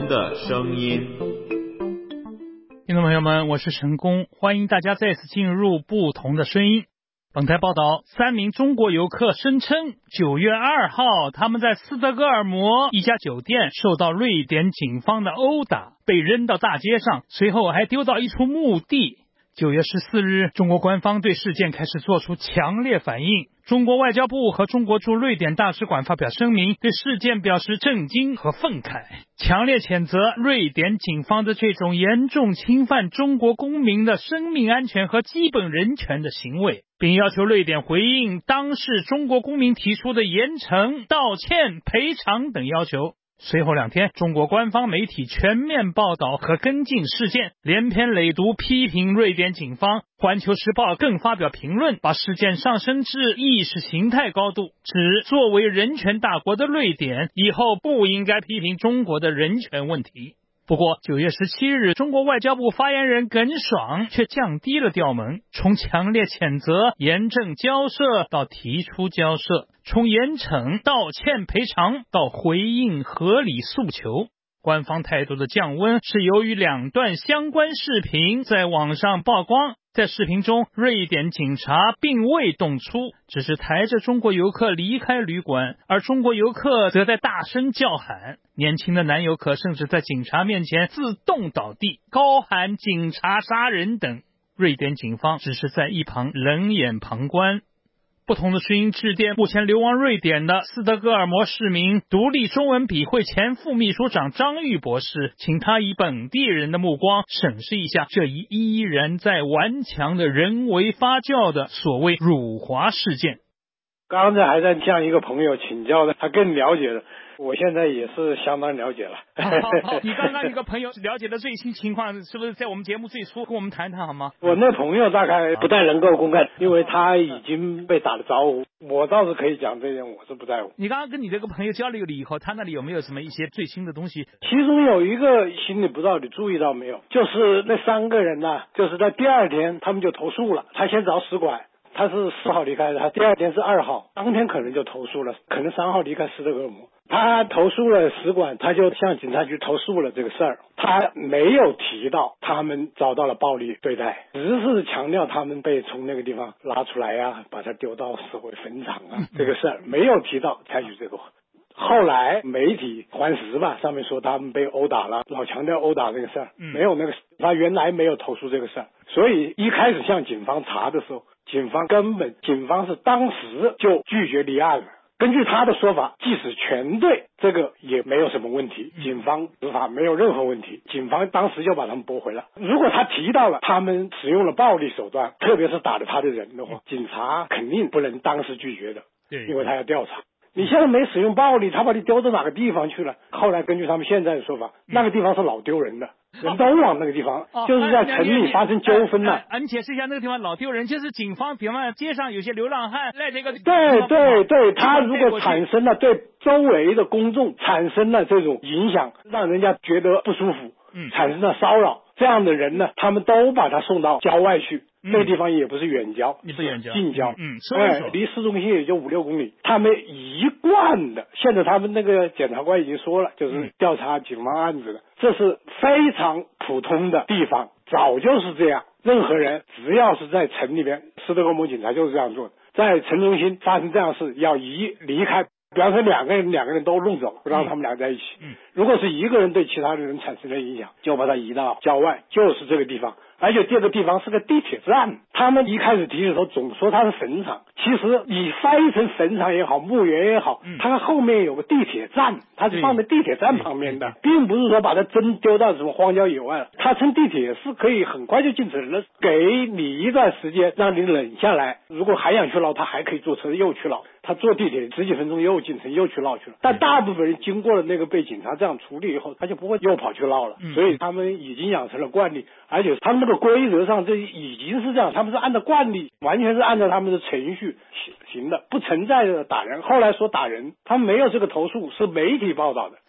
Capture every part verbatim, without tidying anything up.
的声音。 听众朋友们，我是陈功，欢迎大家再次进入不同的声音。本台报道，三名中国游客声称九月二号他们在斯德哥尔摩一家酒店受到瑞典警方的殴打，被扔到大街上，随后还丢到一处墓地。九月十四日，中国官方对事件开始做出强烈反应。中国外交部和中国驻瑞典大使馆发表声明，对事件表示震惊和愤慨，强烈谴责瑞典警方的这种严重侵犯中国公民的生命安全和基本人权的行为，并要求瑞典回应当事中国公民提出的严惩、道歉、赔偿等要求。随后两天，中国官方媒体全面报道和跟进事件，连篇累牍批评瑞典警方。环球时报更发表评论，把事件上升至意识形态高度，指作为人权大国的瑞典以后不应该批评中国的人权问题。不过九月十七日，中国外交部发言人耿爽却降低了调门，从强烈谴责、严正交涉到提出交涉，从严惩、道歉、赔偿到回应合理诉求。官方态度的降温是由于两段相关视频在网上曝光。在视频中，瑞典警察并未动粗，只是抬着中国游客离开旅馆，而中国游客则在大声叫喊。年轻的男游客甚至在警察面前自动倒地，高喊警察杀人等。瑞典警方只是在一旁冷眼旁观。不同的声音致电目前流亡瑞典的斯德哥尔摩市民独立中文笔会前副秘书长张玉博士，请他以本地人的目光审视一下这一依然在顽强的人为发酵的所谓辱华事件。 刚才还在向一个朋友请教的，他更了解了，我现在也是相当了解了。 好好好，你刚刚一个朋友了解的最新情况，是不是在我们节目最初跟我们谈谈好吗？ 我那朋友大概不太能够公开，因为他已经被打了招呼。我倒是可以讲这点，我是不在乎。 你刚刚跟你这个朋友交流了以后，他那里有没有什么一些最新的东西？ 其中有一个心里不知道你注意到没有，就是那三个人呢、啊，就是在第二天他们就投诉了，他先找使馆。他是四号离开的，他第二天是二号，当天可能就投诉了，可能三号离开斯德哥尔摩。他投诉了使馆，他就向警察局投诉了这个事儿。他没有提到他们遭到了暴力对待，只是强调他们被从那个地方拉出来呀、啊，把他丢到社会坟场啊，这个事儿没有提到采取这个。后来媒体环时吧上面说他们被殴打了，老强调殴打这个事儿，没有那个，他原来没有投诉这个事儿，所以一开始向警方查的时候，警方根本警方是当时就拒绝立案了。根据他的说法，即使全对，这个也没有什么问题，警方执法没有任何问题，警方当时就把他们驳回了。如果他提到了他们使用了暴力手段，特别是打了他的人的话，警察肯定不能当时拒绝的，因为他要调查。你现在没使用暴力，他把你丢到哪个地方去了？后来根据他们现在的说法，那个地方是老丢人的，人都往那个地方，哦、就是在城里发生纠纷了。 啊，你解释一下那个地方老丢人，就是警方，比方街上有些流浪汉赖这个。 对对对，他如果产生了对周围的公众产生了这种影响，让人家觉得不舒服，嗯，产生了骚扰，这样的人呢，他们都把他送到郊外去。嗯、那个地方也不是远郊， 不是远郊， 近郊， 嗯， 哎，离市中心也就五六公里。他们一贯的，现在他们那个检察官已经说了，就是调查警方案子的，这是非常普通的地方，早就是这样。任何人只要是在城里边，斯德哥尔摩警察就是这样做的，在城中心发生这样的事，要移离开。比方说两个人，两个人都弄走，不让他们俩在一起。嗯，如果是一个人对其他的人产生了影响，就把他移到郊外，就是这个地方。而且这个地方是个地铁站，他们一开始提的时候总说它是坟场，其实你翻译成坟场也好，墓园也好，嗯、它后面有个地铁站，它是放在地铁站旁边的，并不是说把它真丢到什么荒郊野外了。它乘地铁是可以很快就进城了，给你一段时间让你冷下来。如果还想去捞，他还可以坐车又去捞。他坐地铁十几分钟又进城又去捞去了，但大部分人经过了那个被警察这样处理以后，他就不会又跑去捞了，所以他们已经养成了惯例，而且他们那个规则上这已经是这样，他们是按照惯例，完全是按照他们的程序行的，不存在的打人。后来说打人，他们没有这个投诉，是媒体报道的。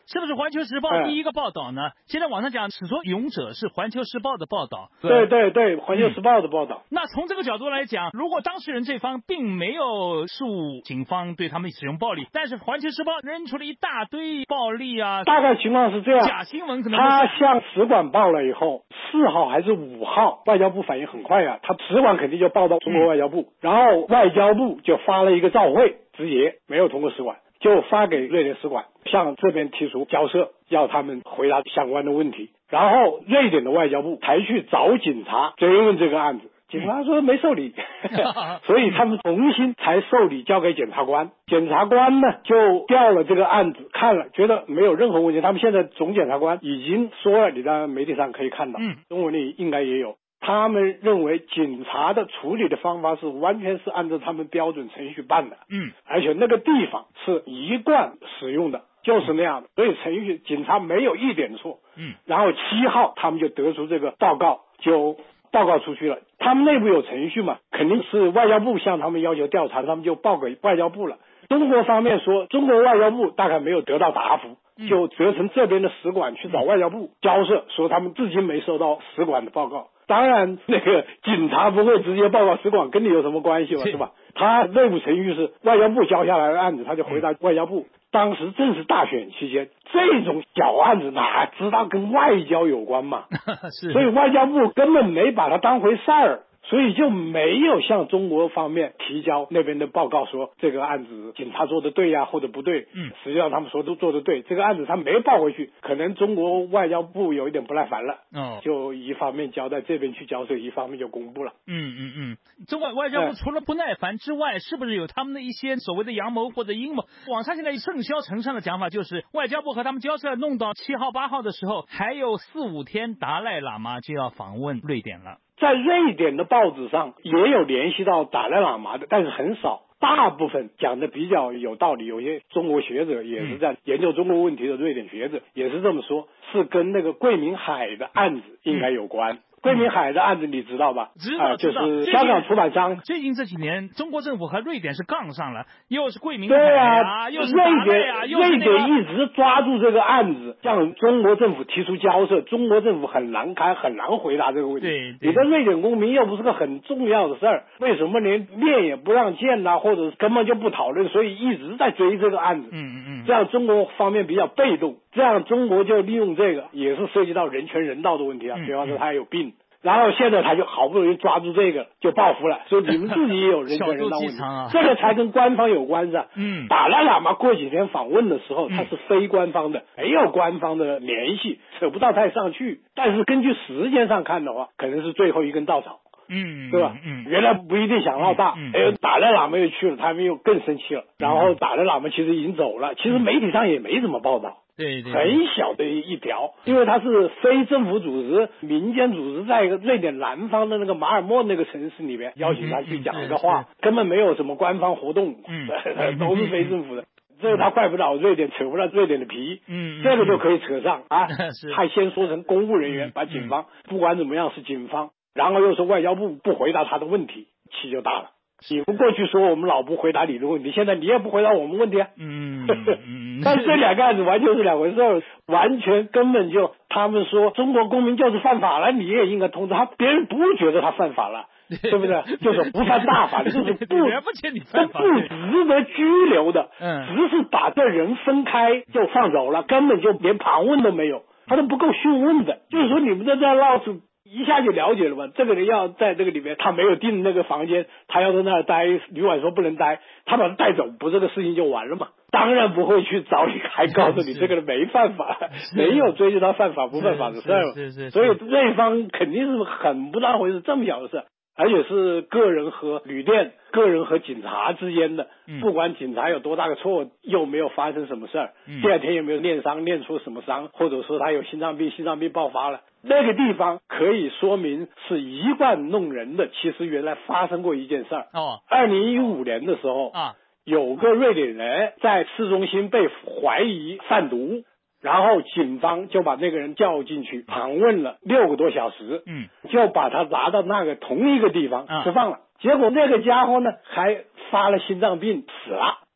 是不是《环球时报》第一个报道呢？嗯、现在网上讲始作俑者是《环球时报》的报道。 对对对，《环球时报》的报道、 嗯。那从这个角度来讲，如果当事人这方并没有诉警方对他们使用暴力，但是《环球时报》扔出了一大堆暴力啊， 大概情况是这样， 假新闻可能他向使馆报了以后，四号还是五号，外交部反应很快啊，他使馆肯定就报到中国外交部，嗯、然后外交部就发了一个照会，直接没有通过使馆，就发给瑞典使馆，向这边提出交涉，要他们回答相关的问题。然后瑞典的外交部才去找警察追问这个案子，警察说没受理，所以他们重新才受理交给检察官。检察官呢就调了这个案子看了，觉得没有任何问题。他们现在总检察官已经说了，你在媒体上可以看到，嗯，中文里应该也有。他们认为警察的处理的方法是完全是按照他们标准程序办的，嗯，而且那个地方是一贯使用的，就是那样的，所以程序警察没有一点错，嗯，然后七号他们就得出这个报告，就报告出去了。他们内部有程序嘛，肯定是外交部向他们要求调查，他们就报给外交部了。中国方面说，中国外交部大概没有得到答复，就责成这边的使馆去找外交部交涉，说他们至今没收到使馆的报告。当然那个警察不会直接报告使馆，跟你有什么关系嘛，是吧？他内部程序是外交部交下来的案子，他就回答外交部。当时正是大选期间，这种小案子哪知道跟外交有关嘛？所以外交部根本没把它当回事儿。所以就没有向中国方面提交那边的报告说这个案子警察做的对呀、啊、或者不对，嗯，实际上他们说都做的对，这个案子他没报回去，可能中国外交部有一点不耐烦了，哦，就一方面交代这边去交涉，一方面就公布了。 嗯嗯嗯，中国外交部除了不耐烦之外，是不是有他们的一些所谓的阳谋或者阴谋？网上现在甚嚣尘上的讲法就是，外交部和他们交涉弄到七号八号的时候，还有四五天达赖喇嘛就要访问瑞典了。 在瑞典的报纸上也有联系到达赖喇嘛的，但是很少，大部分讲的比较有道理。有些中国学者也是在研究中国问题的瑞典学者也是这么说，是跟那个桂明海的案子应该有关。桂明海的案子你知道吧？ 知道， 呃、就是香港出版商。 最近这几年，中国政府和瑞典是杠上了，又是桂明海啊， 啊又是达赖啊，又是、那个、 瑞典一直抓住这个案子，向中国政府提出交涉，中国政府很难开，很难回答这个问题。 对， 你的瑞典公民又不是个很重要的事儿，为什么连面也不让见呐、啊，或者根本就不讨论？所以一直在追这个案子。嗯嗯嗯，这样中国方面比较被动，这样中国就利用这个，也是涉及到人权人道的问题啊。比方说他有病。然后现在他就好不容易抓住这个就报复了，所以你们自己也有人权人道问题， 啊、 这个才跟官方有关是吧？嗯，达赖喇嘛过几天访问的时候，他是非官方的，没有官方的联系，扯不到太上去。但是根据时间上看的话，可能是最后一根稻草。嗯，对吧？嗯，原来不一定想闹大，嗯，哎，达赖喇嘛又去了，他们又更生气了。然后达赖喇嘛其实已经走了，其实媒体上也没怎么报道。 对对， 很小的一条，因为它是非政府组织、民间组织，在一个瑞典南方的那个马尔默那个城市里面邀请他去讲一个话，根本没有什么官方活动，嗯，都是非政府的。这个他怪不了瑞典，扯不了瑞典的皮，嗯，这个就可以扯上啊。他先说成公务人员，把警方不管怎么样是警方，然后又说外交部不回答他的问题，气就大了。你不过去说我们老不回答你的问题，现在你也不回答我们问题啊。嗯嗯，但是这两个案子完全是两回事，完全根本就他们说中国公民就是犯法了，你也应该通知他，别人不觉得他犯法了，对不对？就是不犯大法的，就是不不见你犯法， 不值得拘留的，嗯，只是把这人分开就放走了，根本就连盘问都没有，他都不够讯问的。就是说你们在这闹出。一下就了解了吧？这个人要在这个里面，他没有订那个房间，他要在那儿待，旅馆说不能待，他把他带走，不这个事情就完了嘛？当然不会去找你，还告诉你这个人没犯法，没有追究他犯法不犯法的事儿。 是是是， 所以对方肯定是很不当回事，这么小的事。而且是个人和旅店、个人和警察之间的，不管警察有多大的错，又没有发生什么事儿，嗯、第二天有没有练伤、练出什么伤，或者说他有心脏病、心脏病爆发了，那个地方可以说明是一贯弄人的。其实原来发生过一件事儿，哦，二零一五年的时候啊，有个瑞典人在市中心被怀疑贩毒。然后警方就把那个人叫进去盘问了六个多小时，嗯，就把他拿到那个同一个地方释放了。结果那个家伙呢还发了心脏病死了。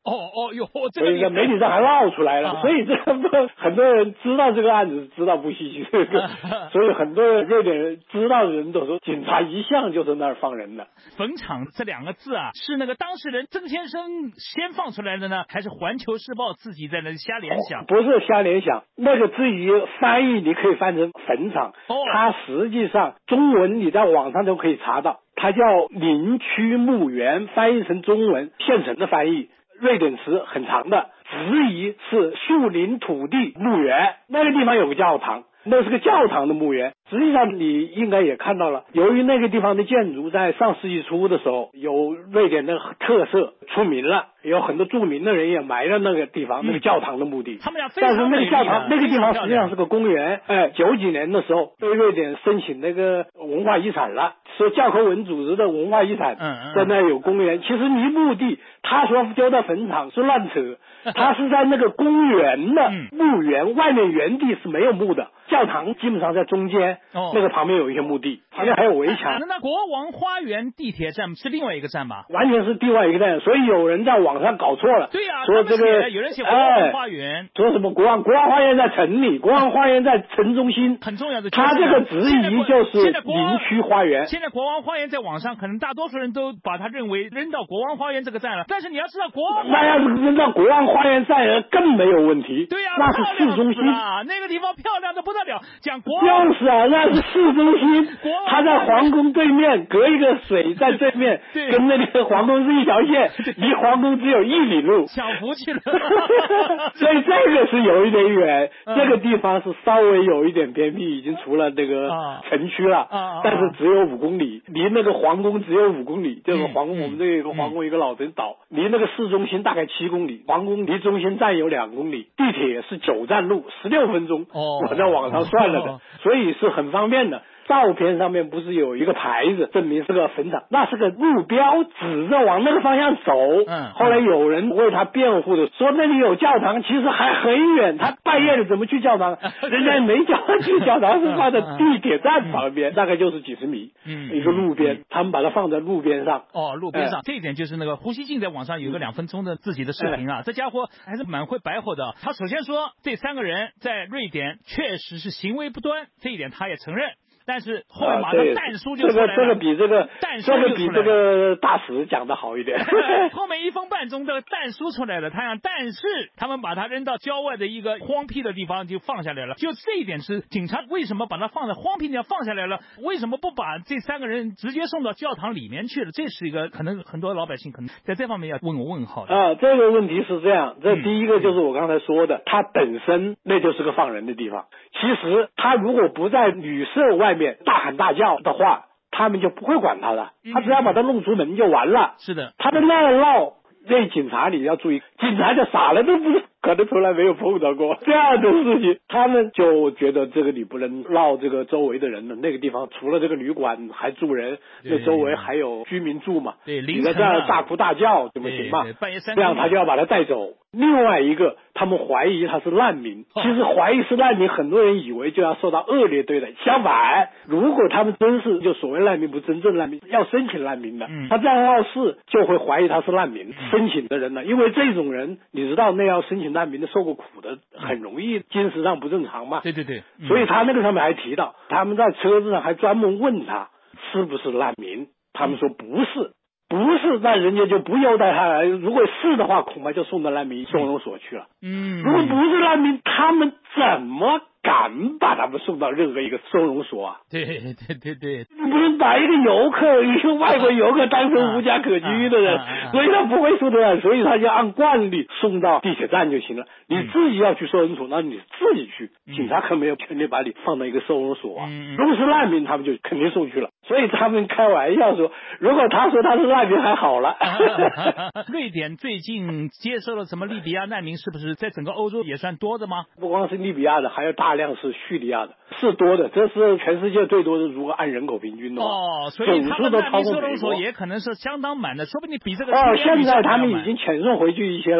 哦哦哟，这个所以在媒体上还闹出来了，啊、所以这个很多人知道这个案子，知道不稀奇，这个，所以很多瑞典人知道的人都说，警察一向就是那儿放人的。 坟场这两个字啊，是那个当事人曾先生先放出来的呢，还是环球时报自己在那瞎联想？ 哦、不是瞎联想，那个至于翻译，你可以翻成坟场，哦、它实际上中文你在网上都可以查到，它叫林区墓园，翻译成中文现成的翻译。瑞典词很长的，直译是树林土地墓园，那个地方有个教堂，那是个教堂的墓园。实际上你应该也看到了，由于那个地方的建筑在上世纪初的时候有瑞典的特色出名了，有很多著名的人也埋了那个地方、嗯、那个教堂的墓地。 他们俩非常但是那个教堂那个地方实际上是个公园，哎，九几年的时候被瑞典申请那个文化遗产了，说教科文组织的文化遗产， 嗯嗯， 在那有公园。其实离墓地他说丢到坟场是乱扯，他是在那个公园的墓园、嗯、外面原地是没有墓的，教堂基本上在中间、哦、那个旁边有一些墓地，旁边还有围墙。 那国王花园地铁站是另外一个站吧？ 完全是另外一个站，所以有人在网上搞错了。 对呀、啊， 说这个有人写国王花园、哎， 说什么国王国王花园在城里，国王花园在城中心， 很重要的。 他这个直译就是林区花园。 现在国王花园在网上可能大多数人都把它认为扔到国王花园这个站了，但是你要知道国王那要是扔到国王花园站更没有问题。 对呀、啊， 那是市中心啊，那个地方漂亮的不得了。讲国王就是啊，那是市中心，他在皇宫对面，隔一个水在对面， 对， 跟那个皇宫是一条线，离皇宫只有一里路， 享福去了。 所以这个是有一点远，嗯、这个地方是稍微有一点偏僻，已经除了那个城区了， 啊、 但是只有五公里，离那个皇宫只有五公里，这个皇宫、嗯、我们这有一个皇宫、嗯、一个老城岛，离那个市中心大概七公里，皇宫离中心站有两公里，地铁是九站路，十六分钟， 哦， 我在网上算了的，哦、所以是很方便的。照片上面不是有一个牌子证明是个坟场，那是个路标，指着往那个方向走。 嗯， 后来有人为他辩护的说那里有教堂，其实还很远，他半夜的怎么去教堂？人家没叫他去教堂，是放在地铁站旁边，大概就是几十米， 嗯， 一个路边，他们把它放在路边上。 哦，路边上，哎、这一点就是那个胡锡进在网上有一个两分钟的自己的视频啊，哎、这家伙还是蛮会白活的。他首先说这三个人在瑞典确实是行为不端，这一点他也承认。但是后面马上弹书就出来了、 啊、这个这个比这个弹书这个比这个大使讲的好一点。 后面一分半钟的弹书出来了，他讲但是他们把他扔到郊外的一个荒僻的地方就放下来了。就这一点是警察为什么把他放在荒僻地方放下来了？为什么不把这三个人直接送到教堂里面去了？这是一个可能很多老百姓可能在这方面要问我问号的啊。这个问题是这样，这第一个就是我刚才说的，它、嗯、本身那就是个放人的地方。其实他如果不在旅社外面大喊大叫的话，他们就不会管他的，他只要把他弄出门就完了。 是的， 他的那闹，那警察你要注意，警察就傻了都不是，可能从来没有碰到过这样的事情，他们就觉得这个你不能闹这个周围的人了。那个地方除了这个旅馆还住人，那周围还有居民住嘛， 对， 你在这样大哭大叫怎么行嘛？这样他就要把他带走。另外一个，他们怀疑他是难民，其实怀疑是难民，很多人以为就要受到恶劣对待。相反，如果他们真是就所谓难民，不真正难民，要申请难民的， 嗯、 他这样闹事就会怀疑他是难民、嗯、申请的人呢，因为这种人你知道，那要申请难民的受过苦的，很容易精神上不正常嘛。 对对对，嗯、 所以他那个上面还提到，他们在车子上还专门问他是不是难民，他们说不是。不是，那人家就不优待他了。如果是的话，恐怕就送到难民收容所去了。 嗯， 如果不是难民，他们怎么敢把他们送到任何一个收容所啊？ 对对对对， 你不能把一个游客，一个外国游客当成无家可居的人，啊啊啊、所以他不会送的，所以他就按惯例送到地铁站就行了。你自己要去收容所，那你自己去， 嗯、 警察可没有权利把你放到一个收容所啊。 嗯、 如果是难民，他们就肯定送去了。所以他们开玩笑说，如果他说他是难民还好了。 瑞典最近接收了什么利比亚难民，是不是在整个欧洲也算多的吗？ 不光是利比亚的，还有大量是叙利亚的，是多的。这是全世界最多的，如果按人口平均的话。 哦，所以他们难民收容所也可能是相当满的，说不定比这个。 哦，现在他们已经遣送回去一些了。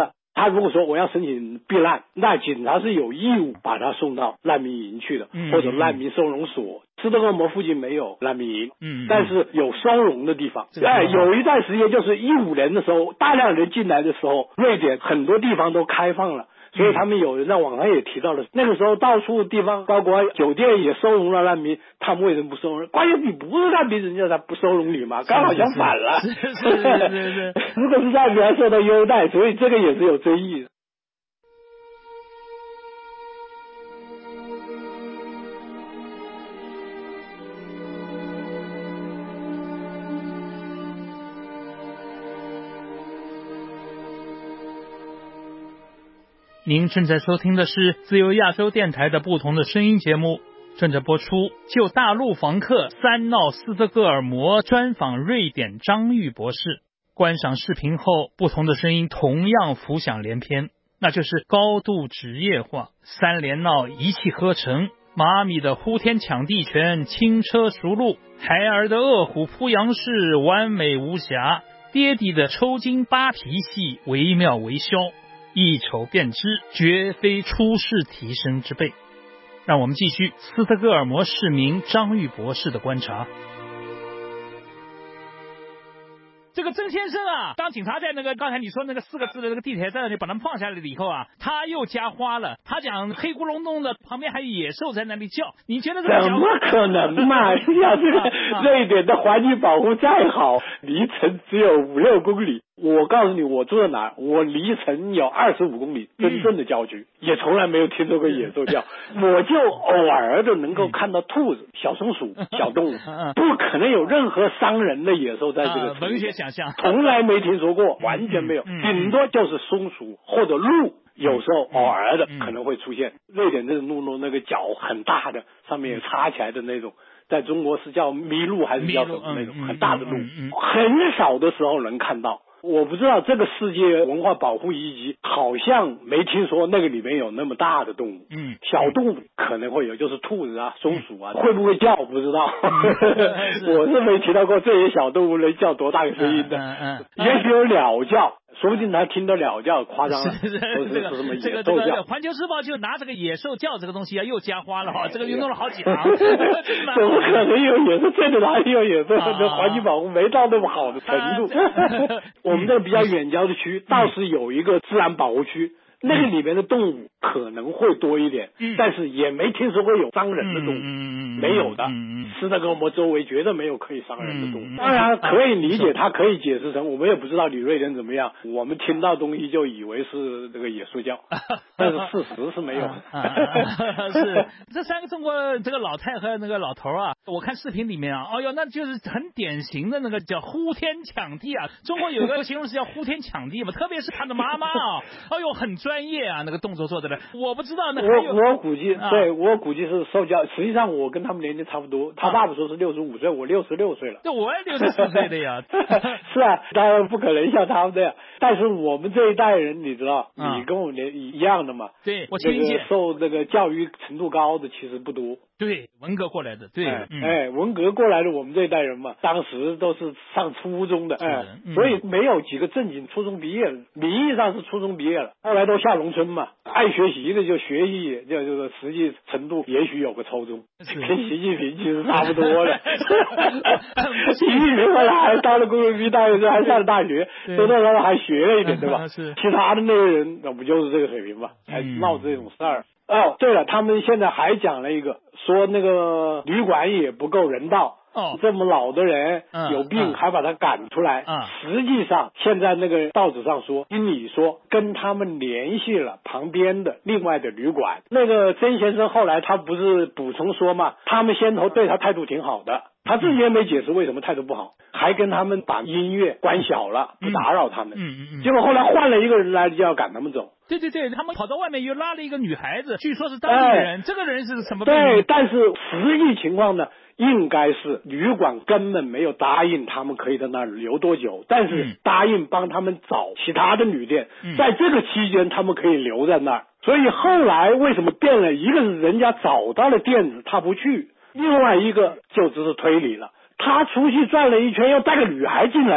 他如果说我要申请避难，那警察是有义务把他送到难民营去的， 嗯、 或者难民收容所。斯德哥尔摩附近没有难民营， 嗯， 但是有收容的地方。哎，有一段时间就是一五年的时候，大量人进来的时候，瑞典很多地方都开放了。所以他们有人在网上也提到了，那个时候到处地方，包括酒店也收容了难民，他们为什么不收容？关键你不是难民，人家才不收容你嘛，刚好相反了。 是是是是是， 如果是难民还受到优待，所以这个也是有争议的。 您正在收听的是自由亚洲电台的不同的声音节目，正在播出就大陆房客三闹斯德哥尔摩专访瑞典张玉博士。观赏视频后，不同的声音同样浮想联翩，那就是高度职业化，三连闹一气呵成，马米的呼天抢地拳轻车熟路，孩儿的饿虎扑羊式完美无瑕，爹地的抽筋扒皮戏惟妙惟肖，一瞅便知，绝非出世提升之辈。让我们继续斯德哥尔摩市民张玉博士的观察。这个曾先生啊，当警察在那个刚才你说那个四个字的那个地铁站里把他们放下来了以后啊，他又加花了。他讲黑咕隆咚的，旁边还有野兽在那里叫。你觉得这怎么可能嘛？要这个瑞典的环境保护再好，离城只有五六公里。我告诉你，我住在哪儿？我离城有二十五公里，真正的郊区，嗯、也从来没有听说过野兽叫。我就偶尔的能够看到兔子、小松鼠、小动物，不可能有任何伤人的野兽在这个城里。 文学想象， 从来没听说过，完全没有， 嗯、 顶多就是松鼠或者鹿。有时候偶尔的可能会出现。瑞典这个鹿鹿那个脚很大的，上面有插起来的那种，在中国是叫麋鹿还是叫什么那种很大的鹿，很少的时候能看到。我不知道这个世界文化保护遗迹好像没听说那个里面有那么大的动物， 嗯， 小动物可能会有，就是兔子啊、松鼠啊，会不会叫不知道。嗯、我是没提到过这些小动物能叫多大个声音的， 嗯嗯嗯、 也许有鸟叫。说不定他听到鸟叫，夸张了， 是是都是什么野兽叫。 这个这个环球时报就拿这个野兽叫这个东西啊，又加花了哈，这个又弄了好几行。 怎么可能有野兽？这里哪里有野兽？这环境保护没到那么好的程度。我们这个比较远郊的区，倒是有一个自然保护区。那个里面的动物可能会多一点，嗯、但是也没听说过有伤人的动物，嗯、没有的。嗯、斯德哥尔摩周围绝对没有可以伤人的动物。嗯、当然可以理解，它可以解释成我们也不知道你瑞典怎么样，我们听到东西就以为是这个野兽叫，但是事实是没有。 啊啊啊、是这三个中国这个老太和那个老头啊，我看视频里面啊，哦哟，那就是很典型的那个叫呼天抢地啊。中国有个形容词叫呼天抢地嘛，特别是他的妈妈啊，哎呦很专。专业啊，那个动作做的了，我不知道那我我估计，啊、对我估计是受教。实际上我跟他们年龄差不多，他爸爸说是六十五岁，我六十六岁了。 对，我也六十四岁的呀。 是啊，当然不可能像他们这样，但是我们这一代人，你知道， 啊、 你跟我年一样的嘛。 对，我听那个受那个教育程度高的其实不多。 对，文革过来的，对， 哎，嗯、哎文革过来的我们这一代人嘛，当时都是上初中的，哎，嗯、所以没有几个正经初中毕业的，名义上是初中毕业了，后来都下农村嘛，爱学习的就学习，就这个实际程度也许有个初中，跟习近平其实差不多的。习近平后来还当了工农兵，大学还上了大学，多多少少还学了一点，对吧？ 是， 其他的那些人那不就是这个水平嘛，才闹这种事儿。哦，对了，他们现在还讲了一个，说那个旅馆也不够人道。 哦， 这么老的人、嗯、有病还把他赶出来。 嗯， 实际上现在那个报纸上说，经理说跟他们联系了旁边的另外的旅馆。那个曾先生后来他不是补充说嘛，他们先头对他态度挺好的，他自己也没解释为什么态度不好，还跟他们把音乐关小了，不打扰他们。 嗯嗯嗯。 结果后来换了一个人来，就要赶他们走。 对对对，他们跑到外面又拉了一个女孩子，据说是当地人。哎、这个人是什么？ 对，但是实际情况呢？应该是旅馆根本没有答应他们可以在那儿留多久，但是答应帮他们找其他的旅店，嗯、在这个期间他们可以留在那儿。所以后来为什么变了？一个是人家找到了店子他不去，另外一个就只是推理了，他出去转了一圈又带个女孩进来了，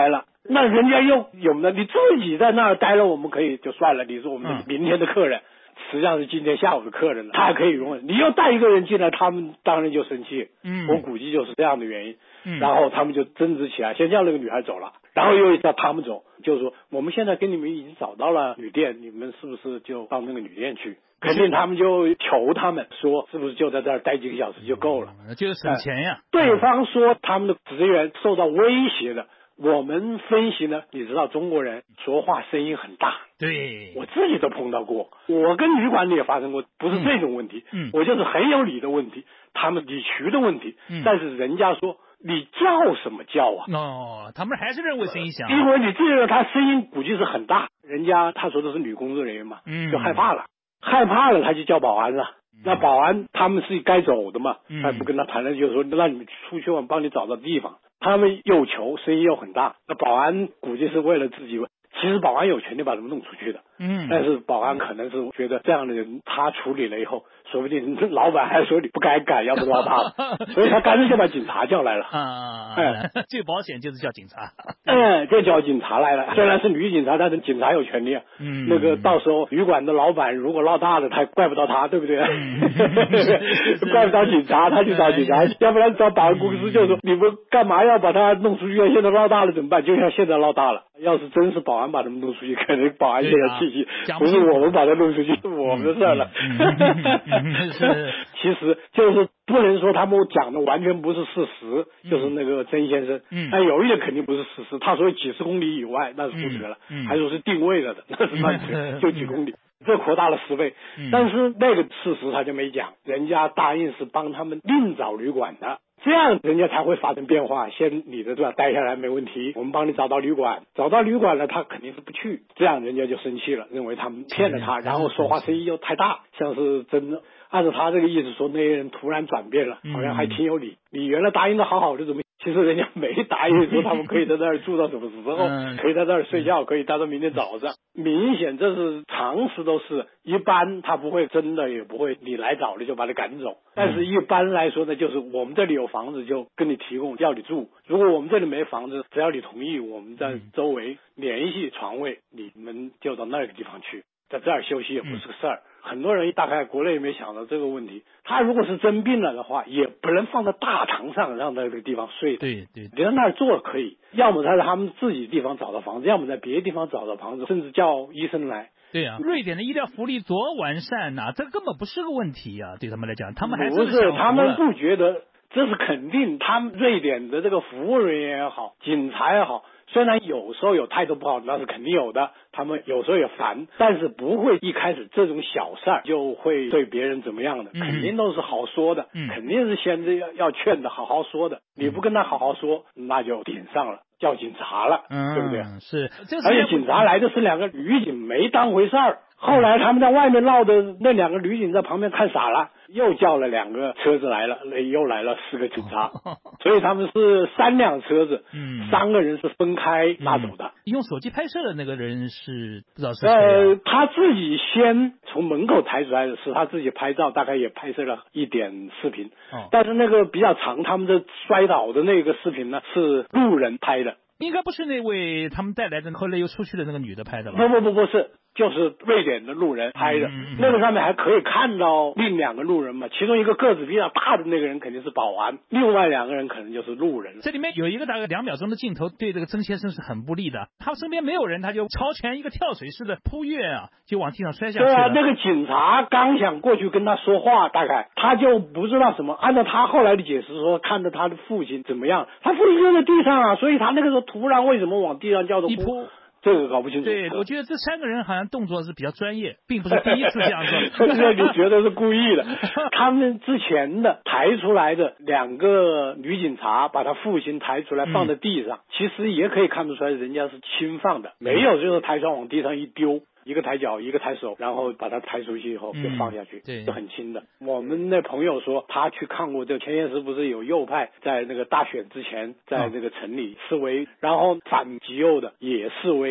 那人家又有呢，你自己在那儿待了，我们可以就算了，你是我们的明天的客人。嗯，实际上是今天下午的客人了，他还可以容忍。你要带一个人进来，他们当然就生气。嗯，我估计就是这样的原因。嗯，然后他们就争执起来，先叫那个女孩走了，然后又叫他们走，就是说我们现在跟你们已经找到了旅店，你们是不是就到那个旅店去？肯定他们就求他们说，是不是就在这儿待几个小时就够了？ 嗯，就是省钱呀。 呃、对方说他们的职员受到威胁的。我们分析呢，你知道中国人说话声音很大， 对， 我自己都碰到过，我跟旅馆里也发生过，不是这种问题，嗯，我就是很有理的问题，他们理渠的问题，嗯，但是人家说你叫什么叫啊？ 哦，他们还是认为声音响， 因为你这个他声音估计是很大，人家他说的是女工作人员嘛，嗯，就害怕了，害怕了他就叫保安了。那保安他们是该走的嘛，他不跟他谈了，就说让你们出去，我帮你找到地方。他们又求，声音又很大，那保安估计是为了自己，其实保安有权利把他们弄出去的，嗯，但是保安可能是觉得这样的人他处理了以后，说不定老板还说你不该干，要不拉他，所以他干脆就把警察叫来了。 啊，哎，最保险就是叫警察。 嗯，就叫警察来了。虽然是女警察，但是警察有权利啊。嗯，那个到时候旅馆的老板如果闹大了，他怪不到他，对不对？嗯、怪不到警察，他去找警察，要不然找保安公司就说你们干嘛要把他弄出去？现在闹大了怎么办？就像现在闹大了，要是真是保安把他们弄出去，可能保安现在气气，啊、不是我们把他弄出去，是我们的事儿了。是，其实就是不能说他们讲的完全不是事实，嗯、就是那个曾先生，嗯，但有一点肯定不是事实。他说几十公里以外那是不得了，嗯嗯、还说是定位了的，那是乱扯，就几公里。这扩大了十倍，嗯、但是那个事实他就没讲，人家答应是帮他们另找旅馆的，这样人家才会发生变化。先你的这待下来没问题，我们帮你找到旅馆，找到旅馆了，他肯定是不去，这样人家就生气了，认为他们骗了他，然后说话声音又太大，像是真的。按照他这个意思说，那些人突然转变了，好像还挺有理。你原来答应的好好的，怎么？其实人家没答应说他们可以在那儿住到什么时候，可以在那儿睡觉，可以待到明天早上。明显这是常识，都是一般他不会真的，也不会你来早了就把他赶走。但是一般来说呢，就是我们这里有房子就跟你提供，要你住。如果我们这里没房子，只要你同意，我们在周围联系床位，你们就到那个地方去，在这儿休息也不是个事儿。很多人大概国内也没想到这个问题，他如果是真病了的话，也不能放在大堂上让他这个地方睡的。 对对， 你在那儿坐可以，要么在他们自己地方找到房子，要么在别的地方找到房子，甚至叫医生来。 对呀、啊，瑞典的医疗福利多完善呐、啊，这根本不是个问题啊，对他们来讲，他们还是不是，他们不觉得这是肯定。他们瑞典的这个服务人员也好，警察也好。虽然有时候有态度不好，那是肯定有的，他们有时候也烦，但是不会一开始这种小事儿就会对别人怎么样的，嗯、肯定都是好说的，嗯、肯定是先是要要劝的，好好说的。你不跟他好好说，那就顶上了，叫警察了，嗯、对不对？ 是， 而且警察来的是两个女警，没当回事儿。后来他们在外面闹的，那两个女警在旁边看傻了，又叫了两个车子来了，又来了四个警察，所以他们是三辆车子，嗯，三个人是分开拉走的。 嗯、用手机拍摄的那个人是不知道是谁、啊、 呃，他自己先从门口抬出来的，是他自己拍照，大概也拍摄了一点视频，哦、但是那个比较长，他们的摔倒的那个视频呢是路人拍的。 应该不是那位他们带来的后来又出去的那个女的拍的吧？ 不不不不是，就是瑞典的路人拍的。嗯、那个上面还可以看到另两个路人嘛，其中一个个子比较大的那个人肯定是保安，另外两个人可能就是路人。 这里面有一个大概两秒钟的镜头，对这个曾先生是很不利的。他身边没有人，他就朝前一个跳水式的扑跃啊，就往地上摔下去了。 对啊，那个警察刚想过去跟他说话，大概他就不知道什么。按照他后来的解释说，看着他的父亲怎么样，他父亲就在地上啊，所以他那个时候突然为什么往地上叫做扑？这个搞不清楚。 对，我觉得这三个人好像动作是比较专业，并不是第一次这样做。 这你觉得是故意的？他们之前的抬出来的两个女警察，把他父亲抬出来放在地上，嗯、其实也可以看得出来人家是轻放的，没有就是抬手往地上一丢。一个抬脚，一个抬手，然后把它抬出去以后就放下去，嗯、是很轻的。我们那朋友说，他去看过这个前些时不是有右派在那个大选之前在那个城里示威，哦、然后反极右的也示威，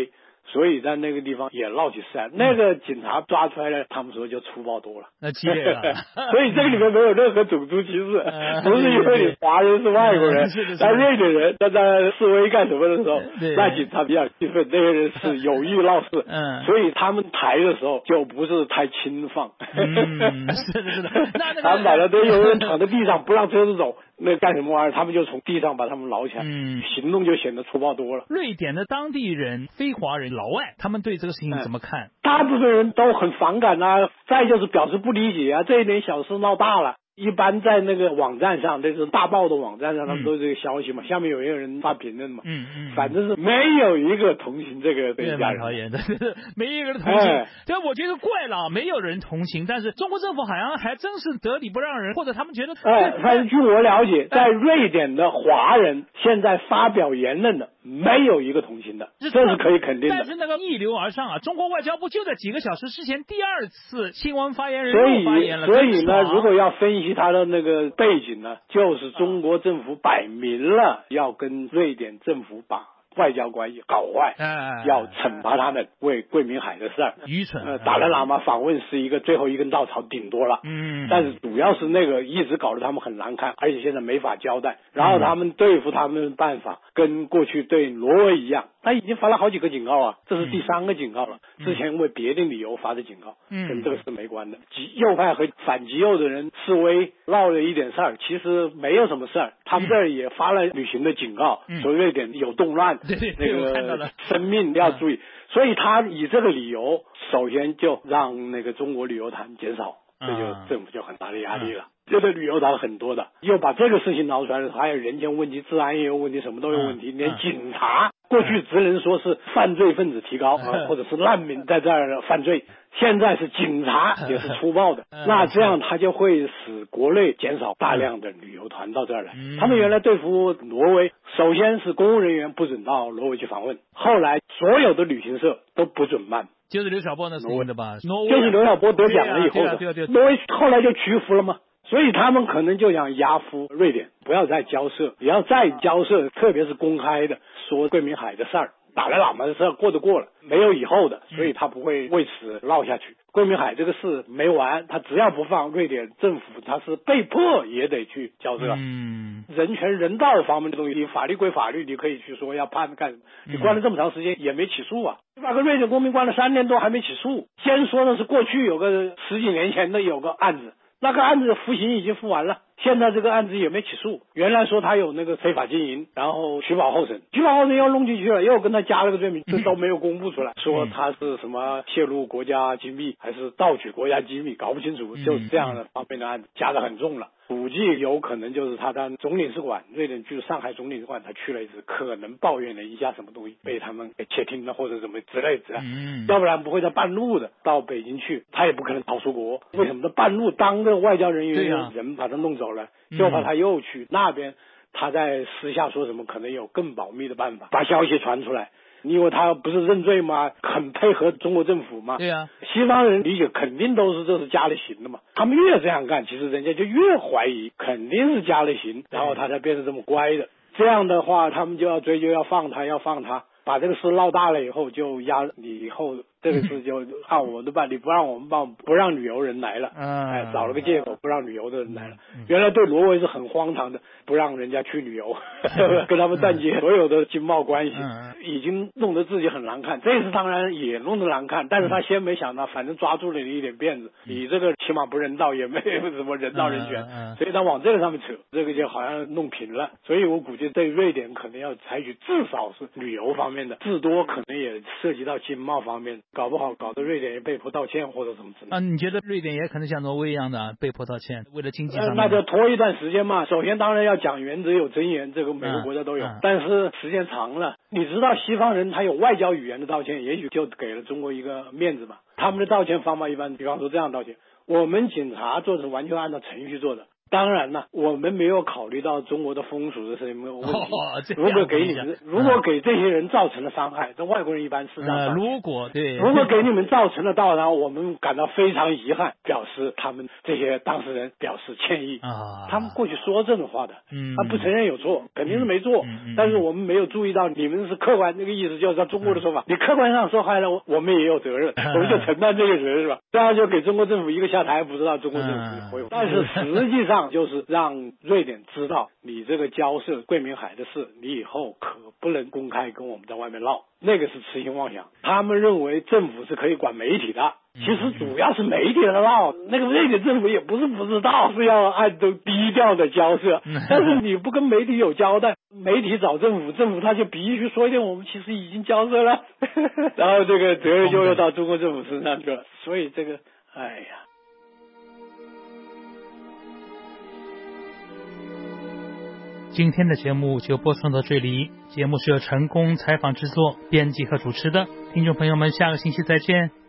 所以在那个地方也闹起事来。那个警察抓出来了，他们说就粗暴多了， 那激烈了。 所以这个里面没有任何种族歧视，不是因为你华人是外国人，但瑞典人在在示威干什么的时候，那警察比较气愤，那些人是有意闹事，所以他们抬的时候就不是太轻放。 嗯，是的，是的。那那个他们把他都有人躺在地上不让车子走，那干什么玩意儿？他们就从地上把他们捞起来，嗯，行动就显得粗暴多了。 瑞典的当地人、非华人、老外，他们对这个事情怎么看？ 大部分人都很反感啊，再就是表示不理解啊，这一点小事闹大了。一般在那个网站上，那是大报的网站上，他们都是这个消息嘛。下面有一个人发评论嘛，嗯嗯，反正是没有一个同情这个对家人的， 没有一个人同情。哎、对，我觉得怪了，没有人同情，但是中国政府好像还真是得理不让人，或者他们觉得， 哎，反正据我了解，在瑞典的华人现在发表言论的，没有一个同情的，这是可以肯定的。 但是那个逆流而上啊，中国外交部就在几个小时之前第二次新闻发言人又发言了， 所以所以呢，如果要分析他的那个背景呢，就是中国政府摆明了要跟瑞典政府把外交关系搞坏，哎、要惩罚他们为桂明海的事儿。 愚蠢。 呃，达赖喇嘛访问是一个最后一根稻草，顶多了。嗯。但是主要是那个一直搞得他们很难看，而且现在没法交代。然后他们对付他们的办法跟过去对挪威一样，他已经发了好几个警告啊，这是第三个警告了。嗯、之前为别的理由发的警告，嗯，跟这个是没关的。极右派和反极右的人示威闹了一点事儿，其实没有什么事儿。他们这儿也发了旅行的警告，嗯、说瑞典有动乱。 对对， 那个生命要注意，所以他以这个理由，首先就让那个中国旅游团减少，这就政府就很大的压力了。这个旅游团很多的，又把这个事情闹出来了，还有人权问题、治安也有问题，什么都有问题，连警察过去只能说是犯罪分子提高啊，或者是难民在这儿犯罪。现在是警察也是粗暴的，那这样他就会使国内减少大量的旅游团到这儿来。他们原来对付挪威，首先是公务人员不准到挪威去访问，后来所有的旅行社都不准办。 就是刘晓波那挪威的吧？ 就是刘晓波得奖了以后的，挪威后来就屈服了嘛。所以他们可能就想压服瑞典，不要再交涉，不要再交涉，特别是公开的说桂明海的事儿。达赖喇嘛的事过就过了，没有以后的，所以他不会为此闹下去。桂明海这个事没完，他只要不放，瑞典政府他是被迫也得去交涉。嗯，人权人道方面的东西，法律归法律，你可以去说要判干什么？你关了这么长时间也没起诉啊，把个瑞典公民关了三年多还没起诉。先说的是过去有个十几年前的有个案子，那个案子服刑已经服完了。现在这个案子也没起诉，原来说他有那个非法经营，然后取保候审，取保候审又弄进去了，又跟他加了个罪名，这都没有公布出来，说他是什么泄露国家机密还是盗取国家机密，搞不清楚，就是这样的方面的案子加得很重了。估计有可能就是他在总领事馆，瑞典驻上海总领事馆，他去了一次，可能抱怨了一下什么东西，被他们给窃听了或者什么之类的，嗯，要不然不会在半路的到北京去，他也不可能逃出国。为什么在半路当个外交人员有人把他弄走了，就怕他又去那边，他在私下说什么，可能有更保密的办法，把消息传出来。因为他不是认罪吗？很配合中国政府吗？ 对呀、啊， 西方人理解肯定都是这是加了刑的嘛。他们越这样干，其实人家就越怀疑，肯定是加了刑，然后他才变成这么乖的。这样的话，他们就要追究，要放他，要放他。把这个事闹大了以后，就压你以后这个事就按我们的办，你不让我们办，不让旅游人来了，哎，找了个借口不让旅游的人来了。原来对挪威是很荒唐的，不让人家去旅游，跟他们断绝所有的经贸关系，已经弄得自己很难看。这次当然也弄得难看，但是他先没想到，反正抓住了你一点辫子，你这个起码不人道，也没有什么人道人权，所以他往这个上面扯，这个就好像弄平了。所以我估计对瑞典可能要采取至少是旅游方面面的，至多可能也涉及到经贸方面，搞不好搞得瑞典也被迫道歉或者什么之类的。 啊，你觉得瑞典也可能像挪威一样的被迫道歉，为了经济上面、呃？ 那就拖一段时间嘛。首先当然要讲原则有尊严，这个每个国家都有，嗯嗯、但是时间长了，你知道西方人他有外交语言的道歉，也许就给了中国一个面子嘛。他们的道歉方法一般，比方说这样道歉：我们警察做是完全按照程序做的。 当然了，我们没有考虑到中国的风俗的是没有问题。 哦、 如果给你们，如果给这些人造成了伤害，这、嗯、外国人一般是这样、 呃。如果对， 如果给你们造成了到然后我们感到非常遗憾，表示他们这些当事人表示歉意啊。 他们过去说这种话的， 嗯， 他不承认有错，肯定是没错， 嗯嗯、 但是我们没有注意到你们是客观，那个意思就是中国的说法，嗯、你客观上说害了，我们也有责任，嗯、我们就承担这个责任是吧？这样就给中国政府一个下台，不知道中国政府回复。嗯、但是实际上就是让瑞典知道，你这个交涉桂明海的事，你以后可不能公开跟我们在外面唠，那个是痴心妄想。他们认为政府是可以管媒体的。其实主要是媒体的闹，那个瑞典政府也不是不知道是要按都低调的交涉，但是你不跟媒体有交代，媒体找政府，政府他就必须说一点我们其实已经交涉了，然后这个责任就又到中国政府身上去了，所以这个，哎呀。 今天的节目就播送到这里，节目是由成功采访制作、编辑和主持的，听众朋友们，下个星期再见。